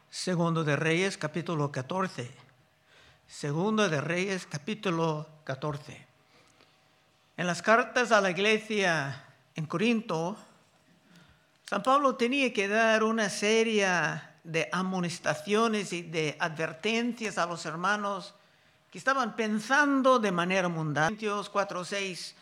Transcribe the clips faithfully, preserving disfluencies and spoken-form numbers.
Segundo de Reyes, capítulo catorce. Segundo de Reyes, capítulo catorce. En las cartas a la iglesia en Corinto, San Pablo tenía que dar una serie de amonestaciones y de advertencias a los hermanos que estaban pensando de manera mundana. Corintios cuatro seis.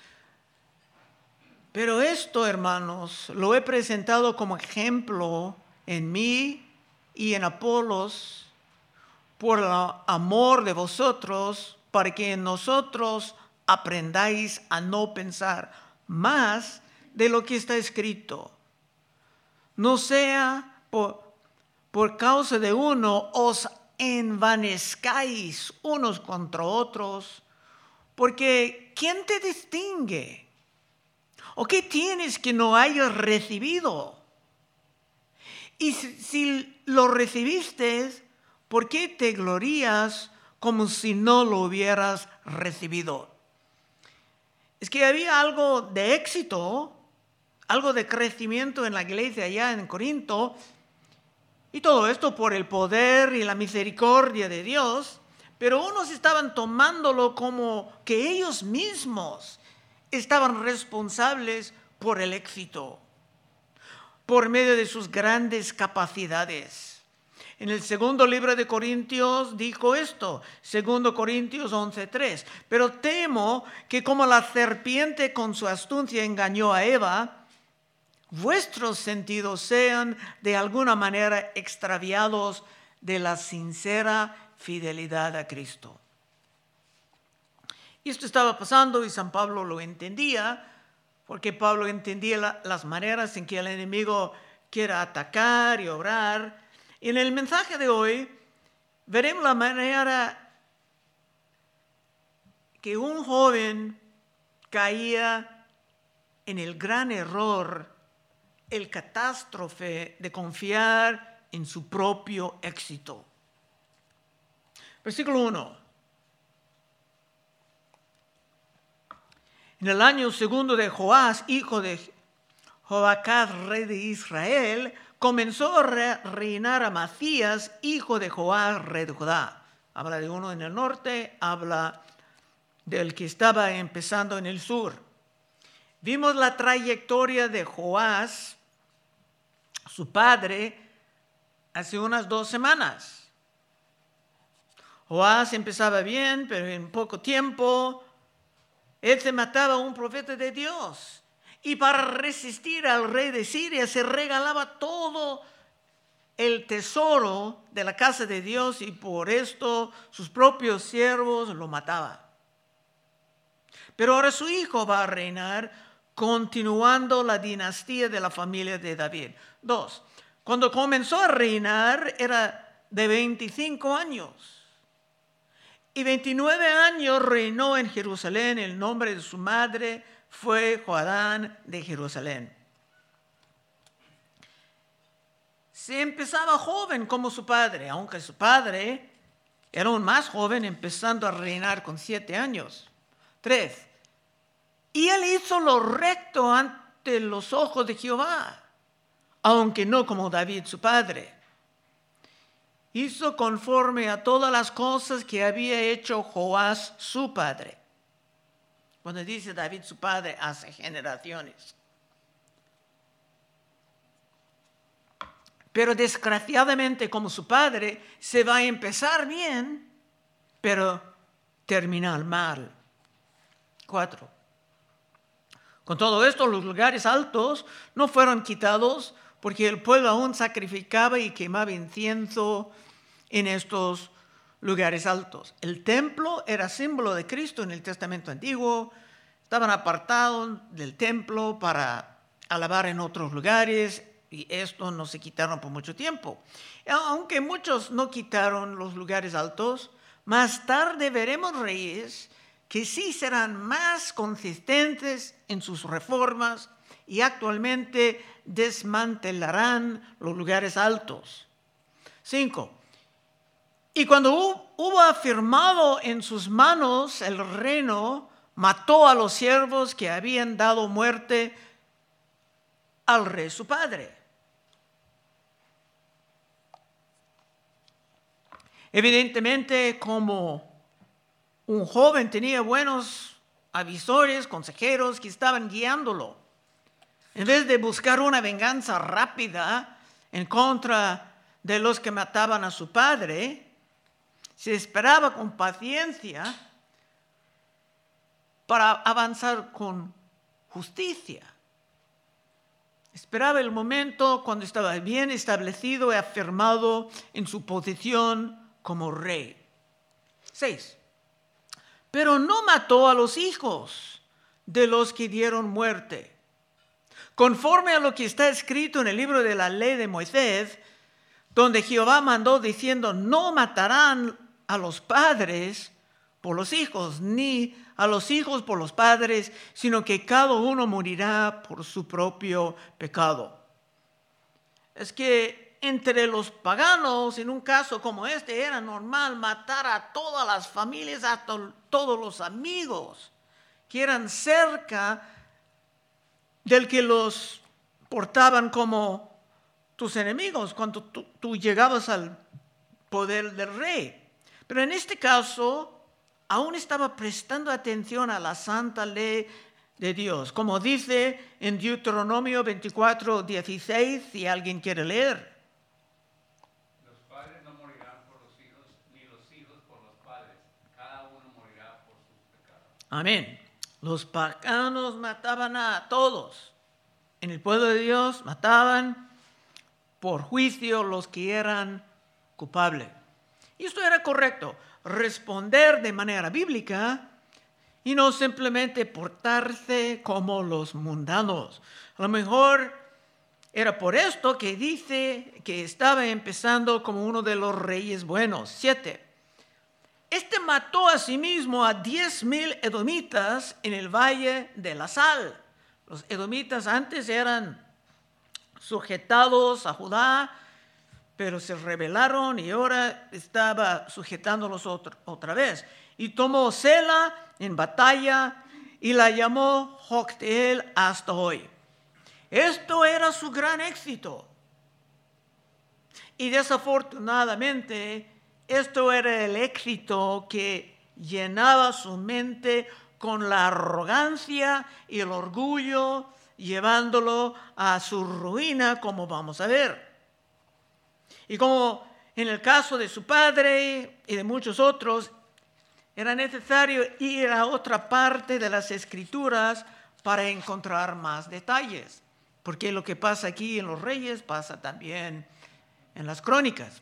Pero esto, hermanos, lo he presentado como ejemplo en mí y en Apolos por el amor de vosotros, para que nosotros aprendáis a no pensar más de lo que está escrito. No sea por, por causa de uno os envanezcáis unos contra otros, porque ¿quién te distingue? ¿O qué tienes que no hayas recibido? Y si, si lo recibiste, ¿por qué te glorías como si no lo hubieras recibido? Es que había algo de éxito, algo de crecimiento en la iglesia allá en Corinto, y todo esto por el poder y la misericordia de Dios, pero unos estaban tomándolo como que ellos mismos estaban responsables por el éxito, por medio de sus grandes capacidades. En el segundo libro de Corintios dijo esto, segundo Corintios once tres. Pero temo que como la serpiente con su astucia engañó a Eva, vuestros sentidos sean de alguna manera extraviados de la sincera fidelidad a Cristo. Y esto estaba pasando y San Pablo lo entendía, porque Pablo entendía la, las maneras en que el enemigo quiere atacar y obrar. Y en el mensaje de hoy veremos la manera que un joven caía en el gran error, el catástrofe de confiar en su propio éxito. Versículo uno. En el año segundo de Joás, hijo de Joacaz, rey de Israel, comenzó a reinar Amasías, hijo de Joás, rey de Judá. Habla de uno en el norte, habla del que estaba empezando en el sur. Vimos la trayectoria de Joás, su padre, hace unas dos semanas. Joás empezaba bien, pero en poco tiempo él se mataba a un profeta de Dios. Y para resistir al rey de Siria se regalaba todo el tesoro de la casa de Dios y por esto sus propios siervos lo mataban. Pero ahora su hijo va a reinar continuando la dinastía de la familia de David. Dos, cuando comenzó a reinar era de veinticinco años. Y veintinueve años reinó en Jerusalén. El nombre de su madre fue Joadán de Jerusalén. Se empezaba joven como su padre, aunque su padre era un más joven, empezando a reinar con siete años. Tres. Y él hizo lo recto ante los ojos de Jehová, aunque no como David su padre. Hizo conforme a todas las cosas que había hecho Joás su padre. Cuando dice David su padre, hace generaciones. Pero desgraciadamente como su padre, se va a empezar bien, pero terminar mal. Cuatro. Con todo esto, los lugares altos no fueron quitados porque el pueblo aún sacrificaba y quemaba incienso en estos lugares altos. El templo era símbolo de Cristo en el Testamento Antiguo. Estaban apartados del templo para alabar en otros lugares y esto no se quitaron por mucho tiempo. Aunque muchos no quitaron los lugares altos, más tarde veremos reyes que sí serán más consistentes en sus reformas y actualmente desmantelarán los lugares altos. Cinco. Y cuando hubo afirmado en sus manos el reino, mató a los siervos que habían dado muerte al rey su padre. Evidentemente, como un joven tenía buenos avisores, consejeros que estaban guiándolo. En vez de buscar una venganza rápida en contra de los que mataban a su padre, se esperaba con paciencia para avanzar con justicia. Esperaba el momento cuando estaba bien establecido y afirmado en su posición como rey. Seis. Pero no mató a los hijos de los que dieron muerte. Conforme a lo que está escrito en el libro de la ley de Moisés, donde Jehová mandó diciendo, no matarán a los padres por los hijos, ni a los hijos por los padres, sino que cada uno morirá por su propio pecado. Es que entre los paganos, en un caso como este, era normal matar a todas las familias, a to- todos los amigos que eran cerca del que los portaban como tus enemigos cuando tú, tú llegabas al poder del rey. Pero en este caso, aún estaba prestando atención a la santa ley de Dios. Como dice en Deuteronomio veinticuatro, dieciséis, si alguien quiere leer. Los padres no morirán por los hijos, ni los hijos por los padres. Cada uno morirá por sus pecados. Amén. Los paganos mataban a todos. En el pueblo de Dios mataban por juicio los que eran culpables. Y esto era correcto, responder de manera bíblica y no simplemente portarse como los mundanos. A lo mejor era por esto que dice que estaba empezando como uno de los reyes buenos. Siete. Este mató a sí mismo a diez mil edomitas en el valle de la sal. Los edomitas antes eran sujetados a Judá, pero se rebelaron y ahora estaba sujetándolos otra, otra vez. Y tomó Sela en batalla y la llamó Jocteel hasta hoy. Esto era su gran éxito. Y desafortunadamente, esto era el éxito que llenaba su mente con la arrogancia y el orgullo, llevándolo a su ruina, como vamos a ver. Y como en el caso de su padre y de muchos otros, era necesario ir a otra parte de las Escrituras para encontrar más detalles. Porque lo que pasa aquí en los Reyes pasa también en las Crónicas.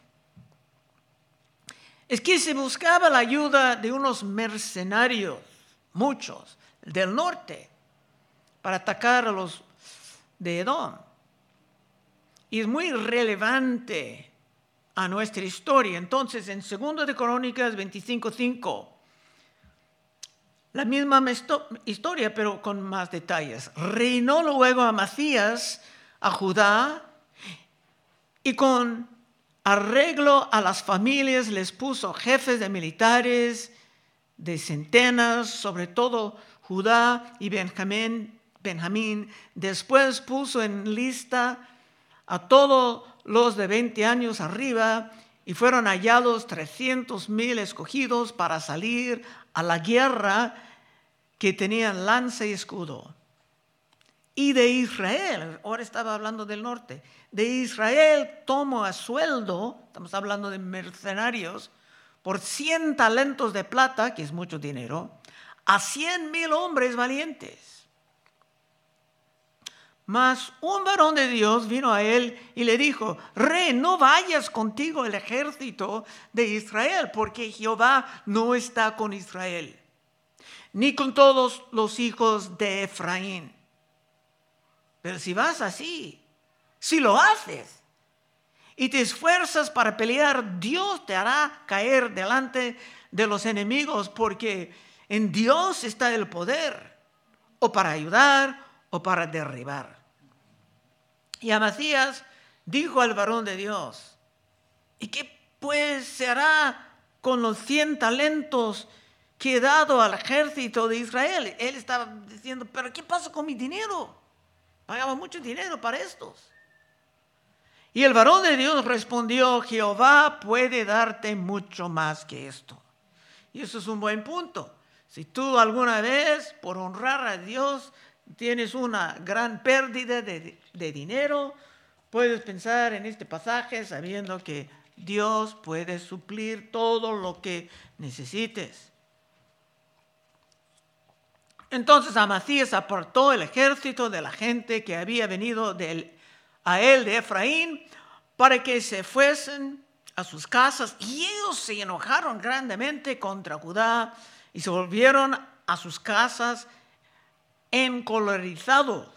Es que se buscaba la ayuda de unos mercenarios, muchos, del norte, para atacar a los de Edom. Y es muy relevante a nuestra historia. Entonces, en segundo de Crónicas veinticinco cinco, la misma historia, pero con más detalles. Reinó luego Amasías a Judá y con arreglo a las familias les puso jefes de militares de centenas, sobre todo Judá y Benjamín. Benjamín. Después puso en lista a todos los de veinte años arriba y fueron hallados trescientos mil escogidos para salir a la guerra, que tenían lanza y escudo. Y de Israel, ahora estaba hablando del norte, de Israel tomó a sueldo, estamos hablando de mercenarios, por cien talentos de plata, que es mucho dinero, a cien mil hombres valientes. Mas un varón de Dios vino a él y le dijo: Rey, no vayas contigo el ejército de Israel, porque Jehová no está con Israel, ni con todos los hijos de Efraín. Pero si vas así, si lo haces y te esfuerzas para pelear, Dios te hará caer delante de los enemigos, porque en Dios está el poder, o para ayudar o para derribar. Y Amasías dijo al varón de Dios: ¿y qué pues se hará con los cien talentos que he dado al ejército de Israel? Él estaba diciendo: ¿pero qué pasa con mi dinero? Pagaba mucho dinero para estos. Y el varón de Dios respondió, Jehová puede darte mucho más que esto. Y eso es un buen punto. Si tú alguna vez, por honrar a Dios, tienes una gran pérdida de, de dinero, puedes pensar en este pasaje sabiendo que Dios puede suplir todo lo que necesites. Entonces Amasías apartó el ejército de la gente que había venido de, a él de Efraín para que se fuesen a sus casas, y ellos se enojaron grandemente contra Judá y se volvieron a sus casas encolerizados.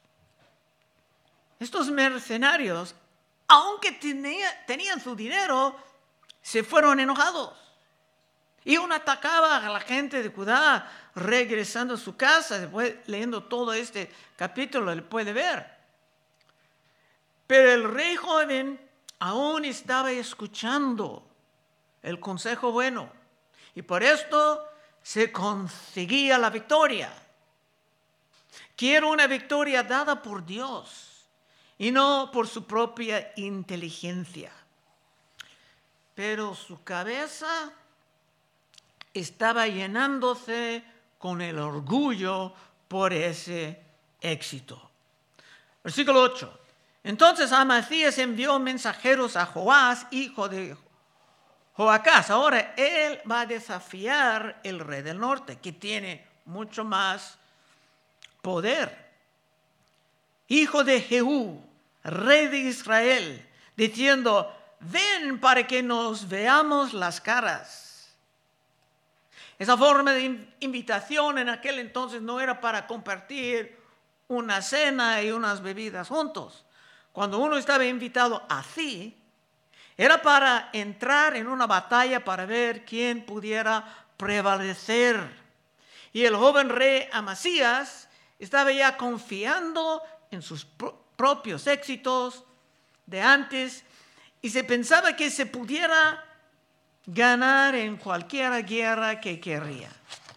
Estos mercenarios, aunque tenía, tenían su dinero, se fueron enojados. Y uno atacaba a la gente de Judá regresando a su casa. Después, leyendo todo este capítulo, le puede ver. Pero el rey joven aún estaba escuchando el consejo bueno. Y por esto se conseguía la victoria. Quiero una victoria dada por Dios y no por su propia inteligencia. Pero su cabeza estaba llenándose con el orgullo por ese éxito. Versículo ocho. Entonces Amasías envió mensajeros a Joás, hijo de Joacás. Ahora él va a desafiar el rey del norte, que tiene mucho más poder. Hijo de Jehú, rey de Israel, diciendo, ven para que nos veamos las caras. Esa forma de invitación en aquel entonces no era para compartir una cena y unas bebidas juntos. Cuando uno estaba invitado así, era para entrar en una batalla para ver quién pudiera prevalecer. Y el joven rey Amasías estaba ya confiando en sus pro- propios éxitos de antes y se pensaba que se pudiera ganar en cualquier guerra que querría.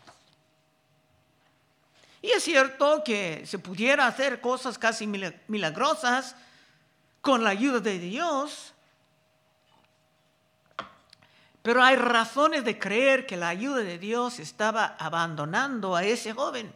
Y es cierto que se pudiera hacer cosas casi milagrosas con la ayuda de Dios, pero hay razones de creer que la ayuda de Dios estaba abandonando a ese joven.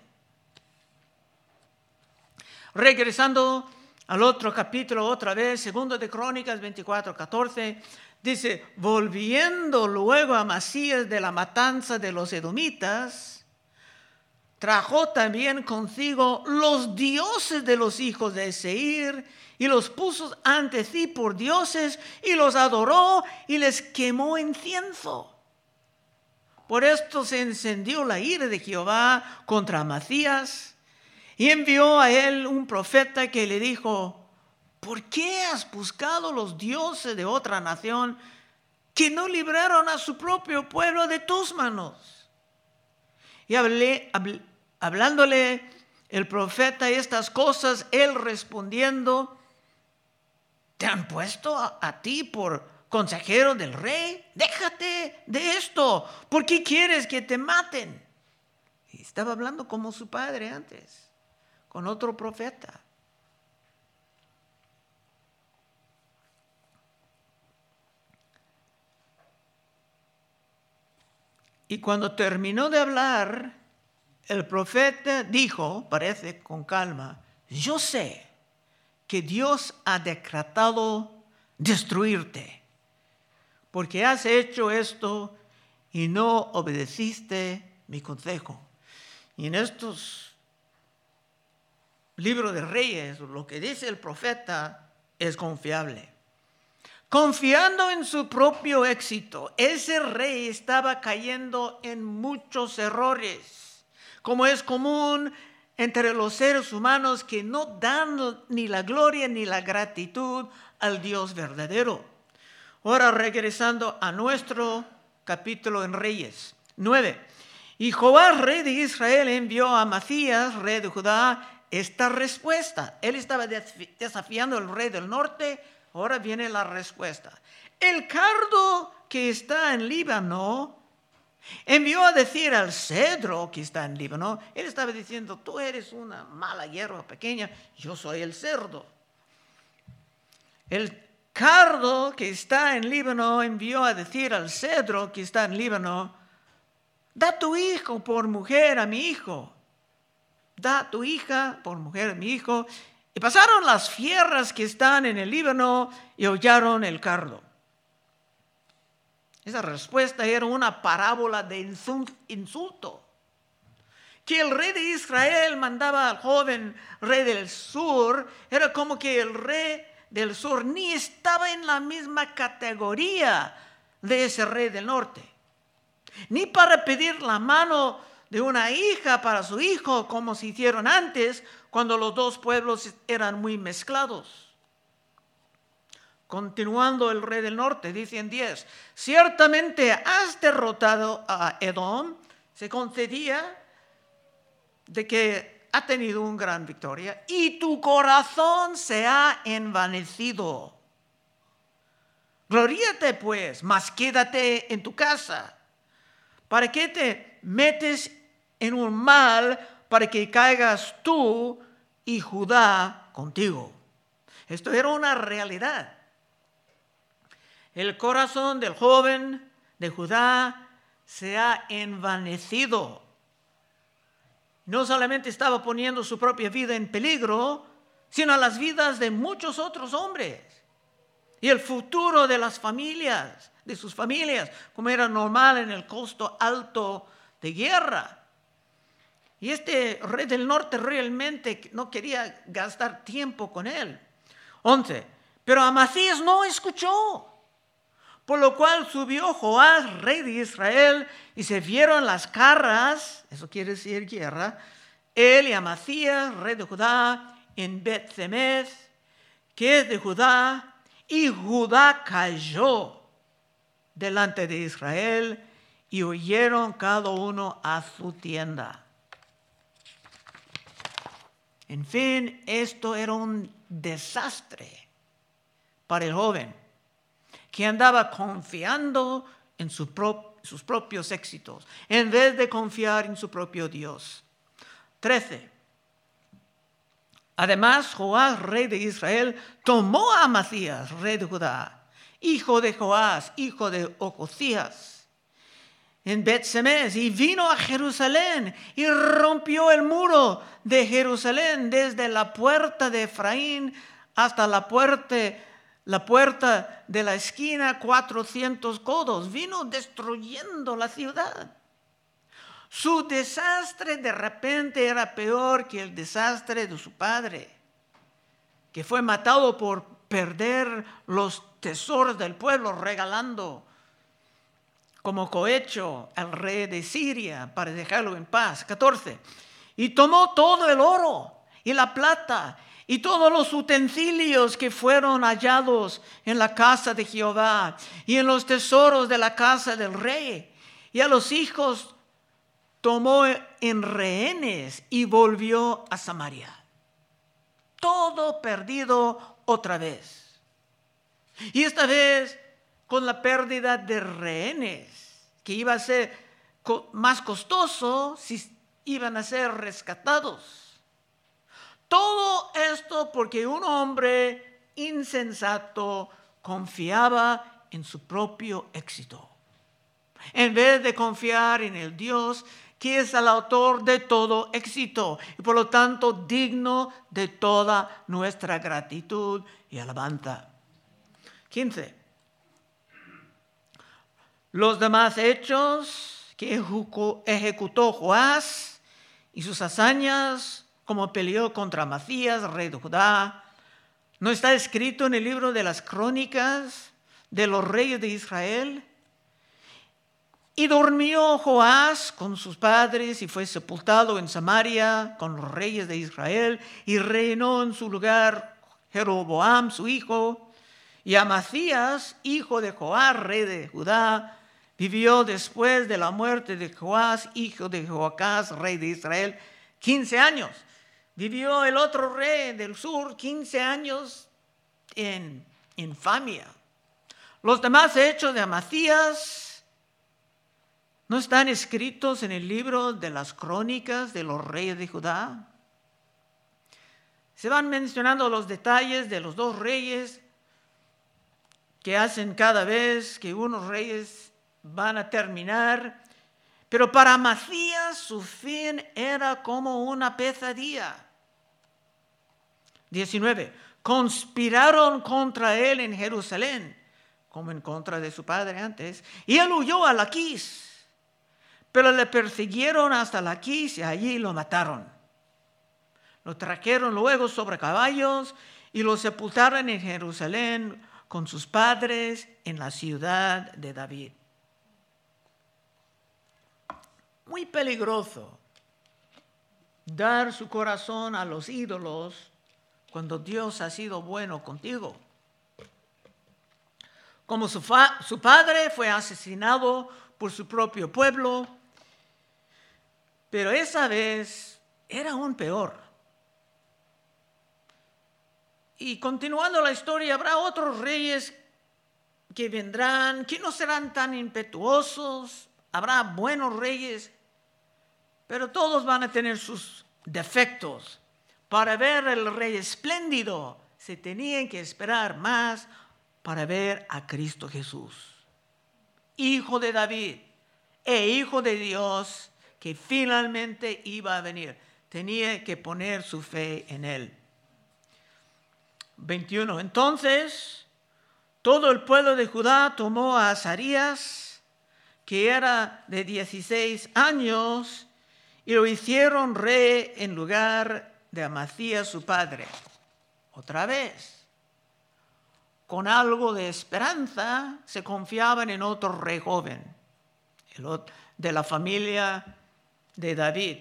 Regresando al otro capítulo otra vez, segundo de Crónicas veinticuatro, catorce, dice, volviendo luego a Amasías de la matanza de los edomitas, trajo también consigo los dioses de los hijos de Seir y los puso ante sí por dioses y los adoró y les quemó incienso. Por esto se encendió la ira de Jehová contra Amasías y envió a él un profeta que le dijo, ¿por qué has buscado los dioses de otra nación que no libraron a su propio pueblo de tus manos? Y hablé, hablé, hablándole el profeta estas cosas, él respondiendo, ¿te han puesto a, a ti por consejero del rey? Déjate de esto. ¿Por qué quieres que te maten? Y estaba hablando como su padre antes, con otro profeta. Y cuando terminó de hablar, el profeta dijo, parece con calma, yo sé que Dios ha decretado destruirte, porque has hecho esto y no obedeciste mi consejo. Y en estos libros de Reyes, lo que dice el profeta es confiable. Confiando en su propio éxito, ese rey estaba cayendo en muchos errores, como es común entre los seres humanos que no dan ni la gloria ni la gratitud al Dios verdadero. Ahora regresando a nuestro capítulo en Reyes nueve. Y Joás, rey de Israel, envió a Amasías, rey de Judá, esta respuesta. Él estaba desafiando al rey del norte. Ahora viene la respuesta. El cardo que está en Líbano envió a decir al cedro que está en Líbano, él estaba diciendo, tú eres una mala hierba pequeña, yo soy el cerdo. El cardo que está en Líbano envió a decir al cedro que está en Líbano, da tu hijo por mujer a mi hijo. Da tu hija por mujer a mi hijo. Y pasaron las fieras que están en el Líbano y hollaron el cardo. Esa respuesta era una parábola de insulto. Que el rey de Israel mandaba al joven rey del sur, era como que el rey del sur ni estaba en la misma categoría de ese rey del norte. Ni para pedir la mano de una hija para su hijo, como se hicieron antes, cuando los dos pueblos eran muy mezclados. Continuando el rey del norte, dice en diez, ciertamente has derrotado a Edom, se concedía de que ha tenido una gran victoria, y tu corazón se ha envanecido. Gloríate pues, mas quédate en tu casa. ¿Para qué te metes en un mal para que caigas tú y Judá contigo? Esto era una realidad. El corazón del joven de Judá se ha envanecido. No solamente estaba poniendo su propia vida en peligro, sino las vidas de muchos otros hombres y el futuro de las familias, de sus familias, como era normal en el costo alto de guerra. Y este rey del norte realmente no quería gastar tiempo con él. once. Pero Amasías no escuchó, por lo cual subió Joás, rey de Israel, y se vieron las carras, eso quiere decir guerra, él y Amasías, rey de Judá, en Bet-Semes, que es de Judá, y Judá cayó delante de Israel, y huyeron cada uno a su tienda. En fin, esto era un desastre para el joven, que andaba confiando en su pro, sus propios éxitos, en vez de confiar en su propio Dios. trece. Además, Joás, rey de Israel, tomó a Amasías, rey de Judá, hijo de Joás, hijo de Ocosías, en Bet-Semes, y vino a Jerusalén y rompió el muro de Jerusalén desde la puerta de Efraín hasta la puerta, la puerta de la esquina, cuatrocientos codos. Vino destruyendo la ciudad. Su desastre de repente era peor que el desastre de su padre, que fue matado por perder los tesoros del pueblo, regalando como cohecho al rey de Siria para dejarlo en paz. catorce. Y tomó todo el oro y la plata y todos los utensilios que fueron hallados en la casa de Jehová y en los tesoros de la casa del rey. Y a los hijos tomó en rehenes y volvió a Samaria. Todo perdido otra vez. Y esta vez con la pérdida de rehenes, que iba a ser más costoso si iban a ser rescatados. Todo esto porque un hombre insensato confiaba en su propio éxito, en vez de confiar en el Dios que es el autor de todo éxito y por lo tanto digno de toda nuestra gratitud y alabanza. quince. Los demás hechos que ejecutó Joás y sus hazañas, como peleó contra Amasías, rey de Judá, ¿no está escrito en el libro de las crónicas de los reyes de Israel? Y durmió Joás con sus padres y fue sepultado en Samaria con los reyes de Israel, y reinó en su lugar Jeroboam, su hijo. Y Amasías, hijo de Joás, rey de Judá, vivió después de la muerte de Joás, hijo de Joacás, rey de Israel, quince años. Vivió el otro rey del sur quince años en infamia. Los demás hechos de Amasías no están escritos en el libro de las crónicas de los reyes de Judá. Se van mencionando los detalles de los dos reyes, que hacen cada vez que unos reyes van a terminar. Pero para Amazías su fin era como una pesadilla. diecinueve. Conspiraron contra él en Jerusalén, como en contra de su padre antes, y él huyó a Laquis. Pero le persiguieron hasta Laquis y allí lo mataron. Lo trajeron luego sobre caballos y lo sepultaron en Jerusalén con sus padres en la ciudad de David. Muy peligroso dar su corazón a los ídolos cuando Dios ha sido bueno contigo. Como su, fa- su padre fue asesinado por su propio pueblo, pero esa vez era aún peor. Y continuando la historia, habrá otros reyes que vendrán, que no serán tan impetuosos. Habrá buenos reyes, pero todos van a tener sus defectos. Para ver el rey espléndido, se tenían que esperar más para ver a Cristo Jesús, hijo de David e hijo de Dios, que finalmente iba a venir. Tenía que poner su fe en él. veintiuno. Entonces, todo el pueblo de Judá tomó a Azarías, que era de dieciséis años, y lo hicieron rey en lugar de Amazías su padre. Otra vez, con algo de esperanza, se confiaban en otro rey joven, el de la familia de David.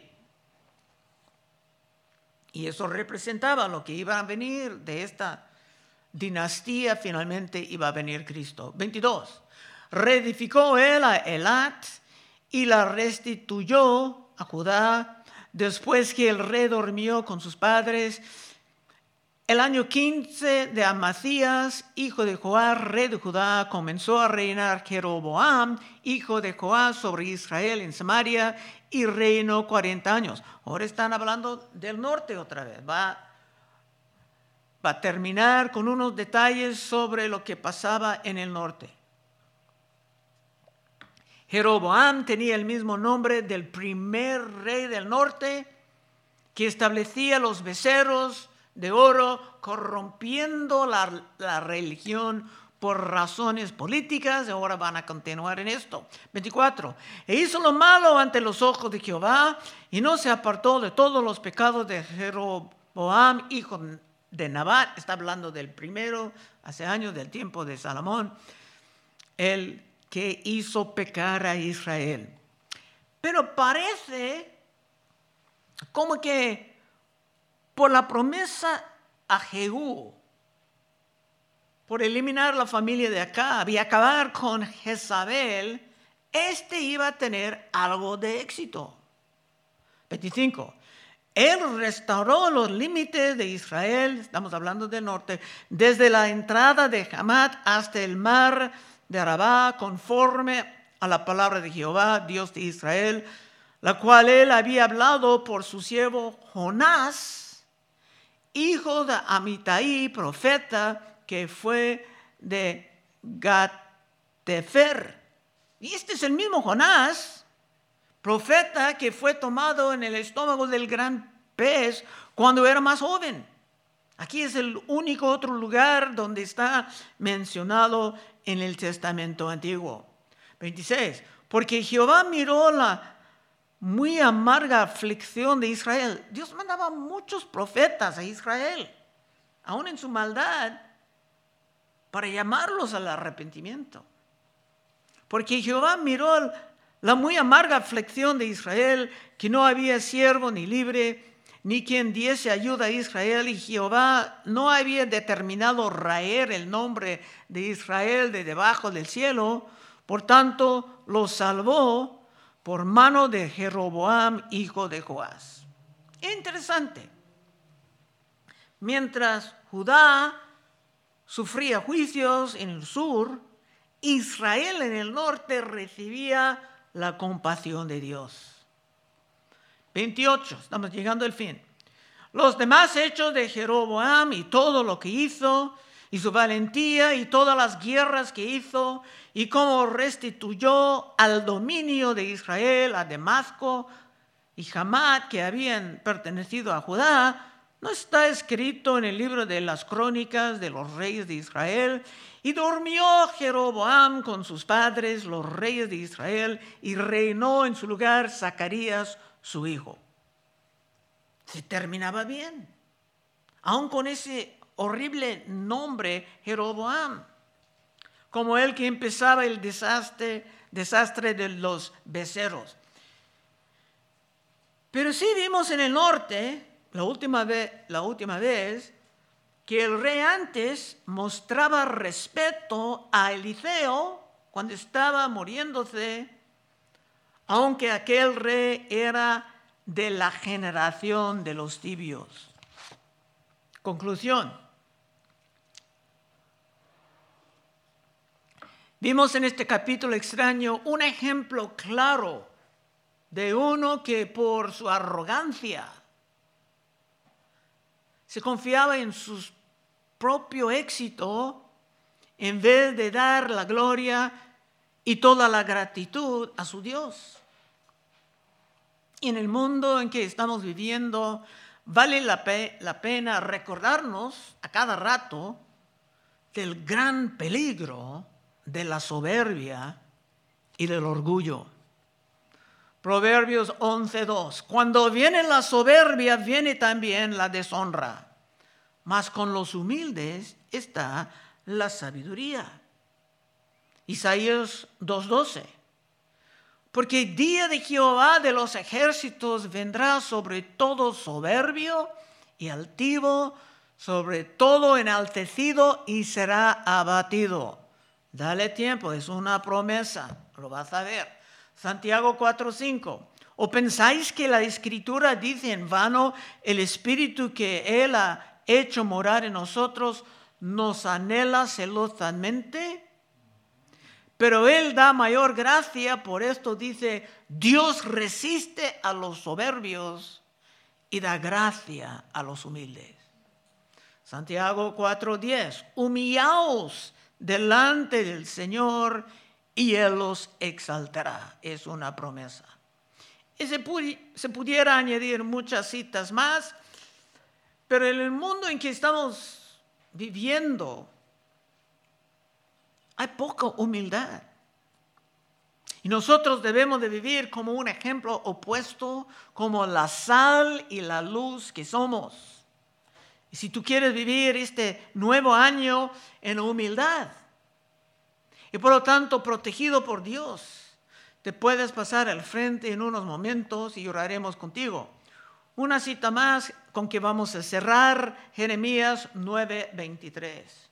Y eso representaba lo que iba a venir de esta dinastía. Finalmente iba a venir Cristo. veintidós. Reedificó él a Elat y la restituyó a Judá después que el rey durmió con sus padres. El año quince de Amazías, hijo de Joás, rey de Judá, comenzó a reinar Jeroboam, hijo de Joás, sobre Israel en Samaria, y reinó cuarenta años. Ahora están hablando del norte otra vez. Va, va a terminar con unos detalles sobre lo que pasaba en el norte. Jeroboam tenía el mismo nombre del primer rey del norte, que establecía los becerros de oro, corrompiendo la, la religión por razones políticas. Ahora van a continuar en esto. veinticuatro. E hizo lo malo ante los ojos de Jehová y no se apartó de todos los pecados de Jeroboam, hijo de Nabat. Está hablando del primero, hace años, del tiempo de Salomón, el que hizo pecar a Israel. Pero parece como que por la promesa a Jehú, por eliminar la familia de Acab y acabar con Jezabel, este iba a tener algo de éxito. veinticinco. Él restauró los límites de Israel, estamos hablando del norte, desde la entrada de Hamat hasta el mar de Arabá, conforme a la palabra de Jehová, Dios de Israel, la cual él había hablado por su siervo Jonás, hijo de Amitai, profeta, que fue de Gat-Tefer. Y este es el mismo Jonás, profeta que fue tomado en el estómago del gran pez cuando era más joven. Aquí es el único otro lugar donde está mencionado en el Testamento Antiguo. veintiséis. Porque Jehová miró la muy amarga aflicción de Israel. Dios mandaba muchos profetas a Israel, aún en su maldad, para llamarlos al arrepentimiento. Porque Jehová miró la muy amarga aflicción de Israel, que no había siervo ni libre, ni quien diese ayuda a Israel, y Jehová no había determinado raer el nombre de Israel de debajo del cielo. Por tanto, lo salvó por mano de Jeroboam, hijo de Joás. Interesante. Mientras Judá sufría juicios en el sur, Israel en el norte recibía la compasión de Dios. veintiocho, estamos llegando al fin. Los demás hechos de Jeroboam y todo lo que hizo, y su valentía y todas las guerras que hizo y cómo restituyó al dominio de Israel a Damasco y Hamat, que habían pertenecido a Judá, ¿no está escrito en el libro de las crónicas de los reyes de Israel? Y durmió Jeroboam con sus padres, los reyes de Israel, y reinó en su lugar Zacarías, su hijo. Se terminaba bien, aun con ese horrible nombre Jeroboam, como el que empezaba el desastre, desastre de los becerros. Pero sí vimos en el norte, la última vez, la última vez, que el rey antes mostraba respeto a Eliseo cuando estaba muriéndose, aunque aquel rey era de la generación de los tibios. Conclusión. Vimos en este capítulo extraño un ejemplo claro de uno que por su arrogancia se confiaba en su propio éxito en vez de dar la gloria y toda la gratitud a su Dios. Y en el mundo en que estamos viviendo, vale la, pe- la pena recordarnos a cada rato del gran peligro de la soberbia y del orgullo. Proverbios once dos. Cuando viene la soberbia, viene también la deshonra, mas con los humildes está la sabiduría. Isaías dos doce. Porque el día de Jehová de los ejércitos vendrá sobre todo soberbio y altivo, sobre todo enaltecido, y será abatido. Dale tiempo, es una promesa, lo vas a ver. Santiago cuatro cinco. ¿O pensáis que la Escritura dice en vano, el Espíritu que Él ha hecho morar en nosotros nos anhela celosamente? Pero Él da mayor gracia, por esto dice, Dios resiste a los soberbios y da gracia a los humildes. Santiago cuatro diez. Humillaos delante del Señor y Él los exaltará. Es una promesa. Y se, pu- se pudiera añadir muchas citas más, pero en el mundo en que estamos viviendo hay poca humildad. Y nosotros debemos de vivir como un ejemplo opuesto, como la sal y la luz que somos. Y si tú quieres vivir este nuevo año en humildad, y por lo tanto protegido por Dios, te puedes pasar al frente en unos momentos y oraremos contigo. Una cita más con que vamos a cerrar, Jeremías nueve veintitrés.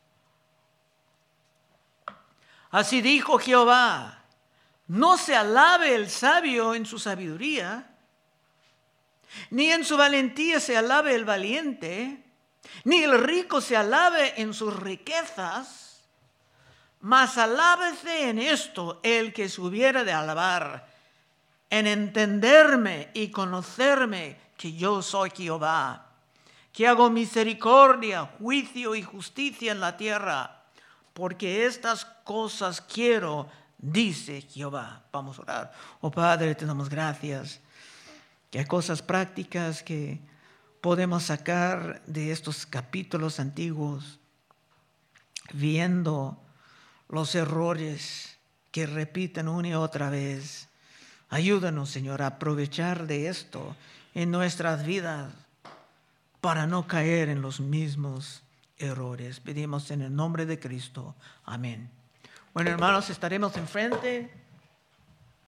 Así dijo Jehová, no se alabe el sabio en su sabiduría, ni en su valentía se alabe el valiente, ni el rico se alabe en sus riquezas, mas alábese en esto el que se hubiera de alabar, en entenderme y conocerme que yo soy Jehová, que hago misericordia, juicio y justicia en la tierra, porque estas cosas quiero, dice Jehová. Vamos a orar. Oh Padre, te damos gracias, que hay cosas prácticas que podemos sacar de estos capítulos antiguos, viendo los errores que repiten una y otra vez. Ayúdanos, Señor, a aprovechar de esto en nuestras vidas para no caer en los mismos errores. Pedimos en el nombre de Cristo. Amén. Bueno, hermanos, estaremos enfrente.